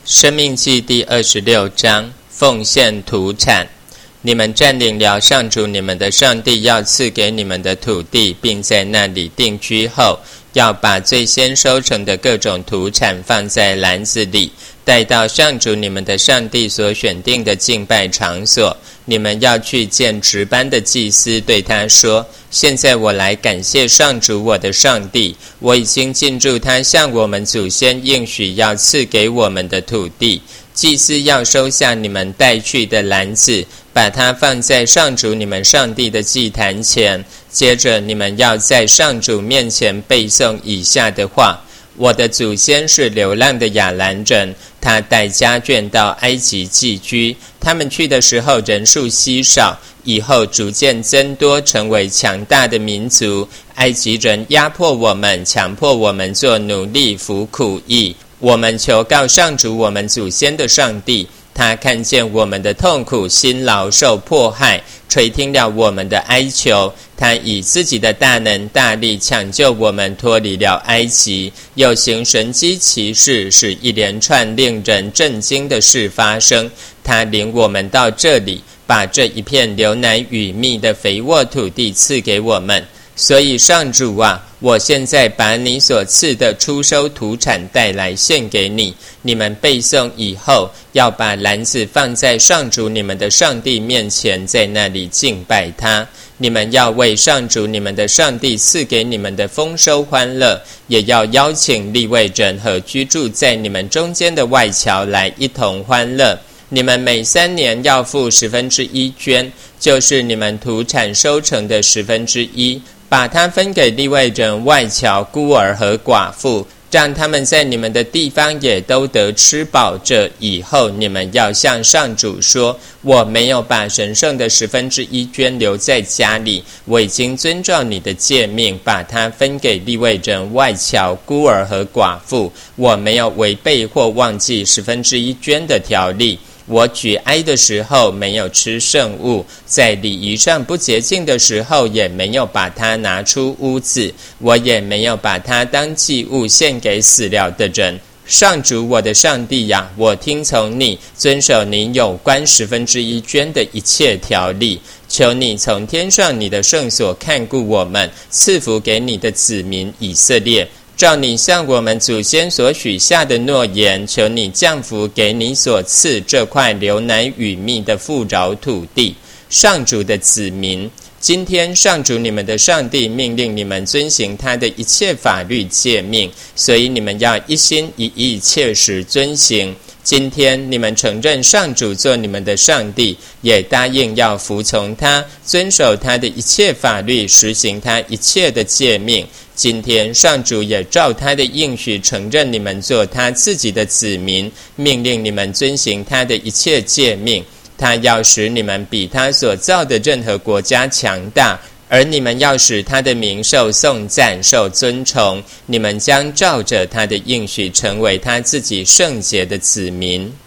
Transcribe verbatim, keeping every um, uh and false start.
申命记第二十六章，奉献土产。你们占领了上主你们的上帝要赐给你们的土地，并在那里定居后，要把最先收成的各种土产放在篮子里，带到上主你们的上帝所选定的敬拜场所。你们要去见值班的祭司，对他说：现在我来感谢上主我的上帝，我已经进入他向我们祖先应许要赐给我们的土地。祭司要收下你们带去的篮子，把它放在上主你们上帝的祭坛前。接着你们要在上主面前背诵以下的话：我的祖先是流浪的亚兰人，他带家眷到埃及寄居，他们去的时候人数稀少，以后逐渐增多，成为强大的民族。埃及人压迫我们，强迫我们做奴隶，服苦役。我们求告上主我们祖先的上帝，他看见我们的痛苦，辛劳受迫害，垂听了我们的哀求。他以自己的大能大力抢救我们脱离了埃及，又行神迹奇事，使一连串令人震惊的事发生。他领我们到这里，把这一片流奶与蜜的肥沃土地赐给我们。所以上主啊，我现在把你所赐的初收土产带来献给你。你们背诵以后，要把篮子放在上主你们的上帝面前，在那里敬拜他。你们要为上主你们的上帝赐给你们的丰收欢乐，也要邀请利未人和居住在你们中间的外侨来一同欢乐。你们每三年要付十分之一捐，就是你们土产收成的十分之一，把它分给利未人、外侨、孤儿和寡妇，让他们在你们的地方也都得吃饱。这以后你们要向上主说：我没有把神圣的十分之一捐留在家里，我已经遵照你的诫命，把它分给利未人、外侨、孤儿和寡妇。我没有违背或忘记十分之一捐的条例。我举哀的时候没有吃圣物，在礼仪上不洁净的时候也没有把它拿出屋子，我也没有把它当祭物献给死了的人。上主我的上帝呀，我听从你，遵守你有关十分之一捐的一切条例。求你从天上你的圣所看顾我们，赐福给你的子民以色列。照你向我们祖先所许下的诺言，求你降福给你所赐这块流奶与蜜的富饶土地。上主的子民，今天上主你们的上帝命令你们遵行他的一切法律诫命，所以你们要一心一意切实遵行。今天你们承认上主做你们的上帝，也答应要服从他，遵守他的一切法律，实行他一切的诫命。今天上主也照他的应许承认你们做他自己的子民，命令你们遵行他的一切诫命。他要使你们比他所造的任何国家强大，而你们要使他的名受颂赞、受尊崇。你们将照着他的应许成为他自己圣洁的子民。